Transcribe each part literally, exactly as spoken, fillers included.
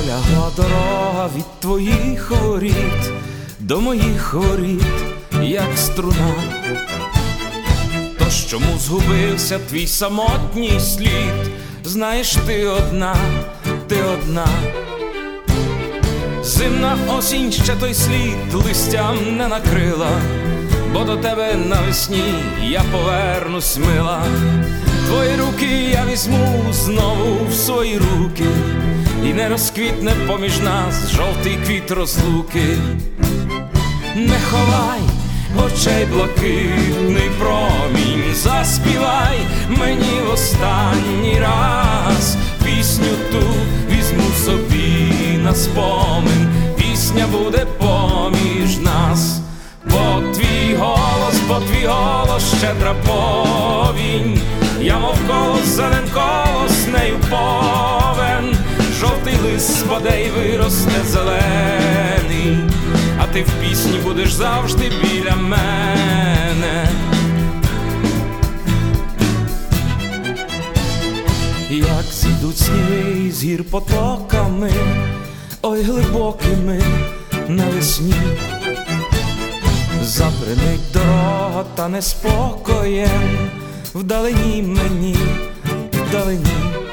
Пролягла дорога від твоїх воріт до моїх воріт, як струна. Тож чому згубився твій самотній слід? Знаєш, ти одна, ти одна. Зимна осінь ще той слід листям не накрила, бо до тебе навесні я повернусь, мила. Твої руки я візьму знову в свої руки, і не розквітне поміж нас жовтий квіт розлуки. Не ховай очей блакитний промінь, заспівай мені в останній раз. Пісню ту візьму собі на спомин, пісня буде поміж нас. Бо твій голос, бо твій голос щедра повінь, я мов колос, зелен колос, нею повен. Жовтий лист спаде й виросте зелений, а ти в пісні будеш завжди біля мене. Як зійдуть сніги з гір потоками, ой глибокими навесні, забринить дорога та неспокоєм вдалині мені, вдалині.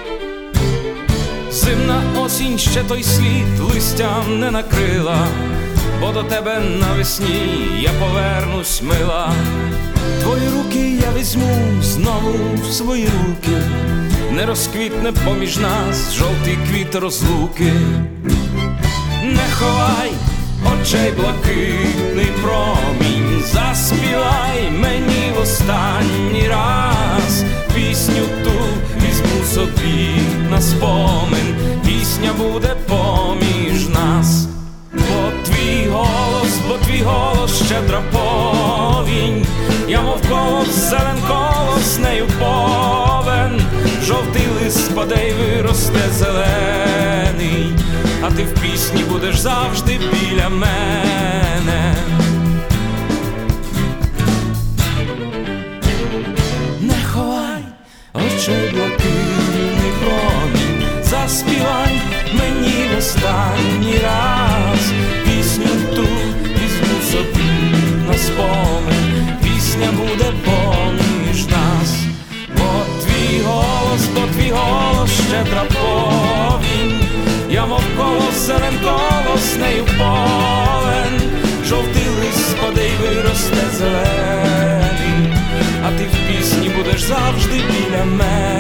Зимна осінь ще той слід листям не накрила, бо до тебе навесні я повернусь, мила. Твої руки я візьму знову в свої руки, не розквітне поміж нас жовтий квіт розлуки. Не ховай очей блакитний промінь, заспівай мені в останній раз. Пісню ту візьму собі на спомин, пісня буде поміж нас. Бо твій голос, бо твій голос щедра повінь, я мов колос, зелен колос, нею повен. Жовтий лист спаде й виросте зелений, а ти в пісні будеш завжди біля мене. Не ховай очей блакитний промінь, заспівай мені в останній раз. Пісню ту візьму собі на спомин, пісня буде поміж нас. Бо твій голос, бо твій голос щедра повінь, я мов колос, зелен колос, нею повен. Жовтий лист спаде й виросте зелений, а ти в пісні будеш завжди біля мене.